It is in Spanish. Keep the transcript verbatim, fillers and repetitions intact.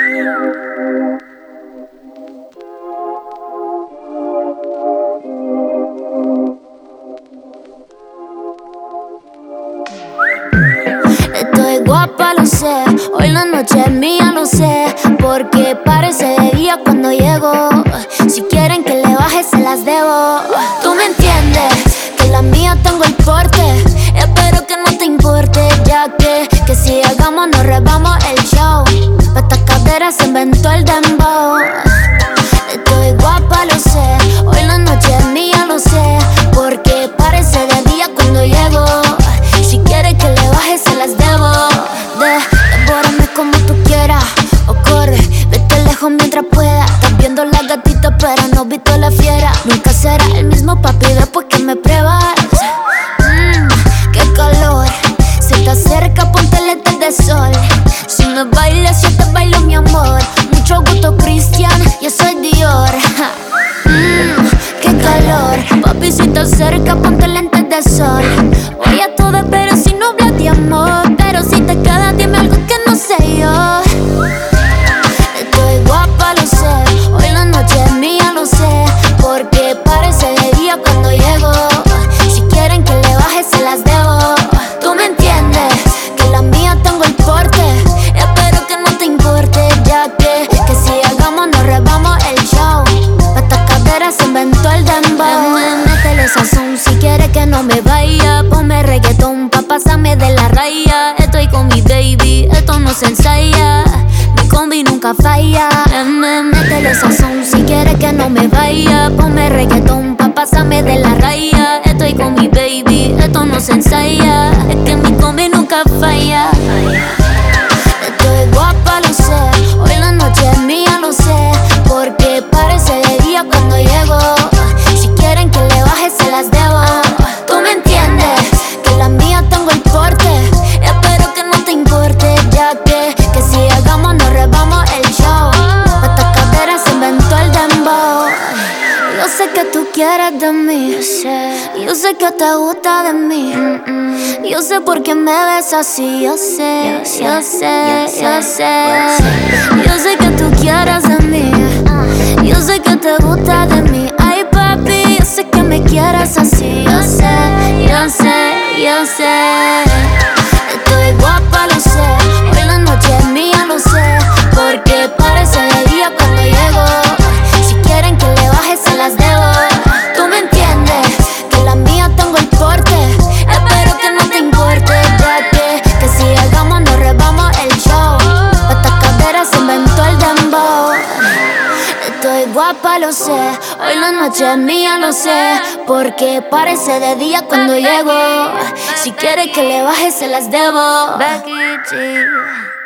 Estoy guapa, lo sé, hoy la noche es mía, lo sé, porque parece de día cuando llego. Si quieren que le baje se las debo. Tú me entiendes, que la mía tengo el porte. Espero que no te importe, ya que, que si hagamos nos rebamos el show. Pa' estas caderas se inventó el dembow. Estoy guapa, lo sé, hoy la noche es mía, lo sé, porque parece de día cuando llego. Si quieres que le baje se las debo. De, devórame como tú quieras, o corre, vete lejos mientras pueda. Estás viendo la gatita pero no has visto la fiera. Nunca será el mismo papi después que me pruebas. Mmm, qué calor. Si te acerca ponte lentes de sol. Si me bailas yo te bailo mi amor. Mucho gusto Cristian, yo soy Dior. Mmm, qué calor. Papi si te acerca ponte lentes de sol. Voy a todo pero si no hablas de amor. Pero si te quedas dime algo que no sé yo. Estoy guapa, lo sé, hoy la noche es mía, lo sé, porque parece de día cuando llego. Si quieren que le baje se las debo. Tú me entiendes, que la mía tengo el porte. Espero que no te importe, ya que, que si hagamos nos rebamos el show. Pa' estas caderas se inventó el dembow. Métele sazón si quieres que no me vaya. Ponme reggaetón pa' pasarme de la raya. Estoy con mi baby, esto no se ensaya. Mi combi nunca falla. Métele sazón si quieres que no me vaya. Ponme reggaetón pa' pasarme de la raya. Estoy con mi baby, esto no se ensaya. Es que mi combi nunca falla. Estoy guapa, lo sé, hoy la noche es mía, lo sé, porque parece de día cuando llego. Si quieren que le baje se las debo. Tú me entiendes, que la mía tengo el porte. Espero que no te importe, ya que, que si hagamos nos rebamos el show. Pa' estas caderas se inventó el dembow. Yo sé que tú quieres de mí, yo sé, yo sé que te gusta de mí. Mm-mm. Yo sé por qué me ves así, yo sé, yo sé, yo sé, yo sé. Yo sé que tú quieres de mí, yo sé que te gusta de mí. Ay papi, yo sé que me quieres así, yo sé, yo sé, yo sé. Estoy guapa, lo sé, hoy la noche es mía, lo sé, porque parece de día cuando llego. Si quieren que le baje se las debo. Tú me entiendes, que la mía tengo el porte. Espero que no te importe, ya que, que si hagamos nos rebamos el show. Pa' estas caderas se inventó el dembow. Estoy guapa, lo sé, hoy la noche es mía, lo sé, porque parece de día cuando llego. Si quieres que le baje se las debo. Becky G.